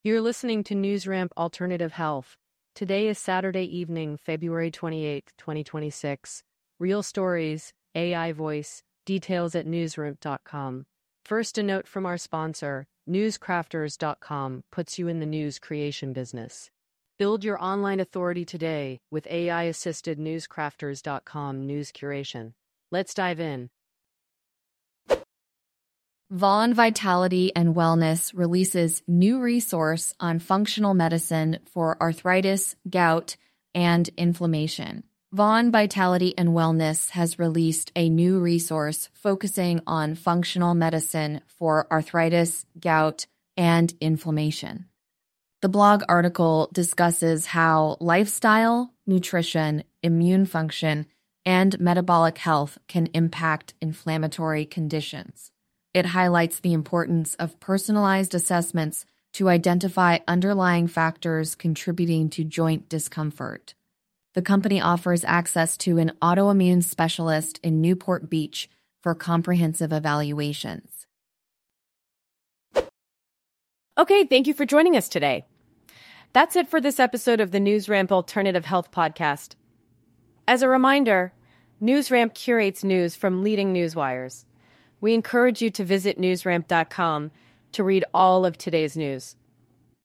You're listening to NewsRamp Alternative Health. Today is Saturday evening, February 28th, 2026. Real stories, AI voice, details at newsramp.com. First, a note from our sponsor, newscrafters.com puts you in the news creation business. Build your online authority today with AI-assisted newscrafters.com news curation. Let's dive in. Vaughan Vitality and Wellness releases new resource on functional medicine for arthritis, gout, and inflammation. Vaughan Vitality and Wellness has released a new resource focusing on functional medicine for arthritis, gout, and inflammation. The blog article discusses how lifestyle, nutrition, immune function, and metabolic health can impact inflammatory conditions. It highlights the importance of personalized assessments to identify underlying factors contributing to joint discomfort. The company offers access to an autoimmune specialist in Newport Beach for comprehensive evaluations. Okay, thank you for joining us today. That's it for this episode of the NewsRamp Alternative Health Podcast. As a reminder, NewsRamp curates news from leading newswires. We encourage you to visit newsramp.com to read all of today's news.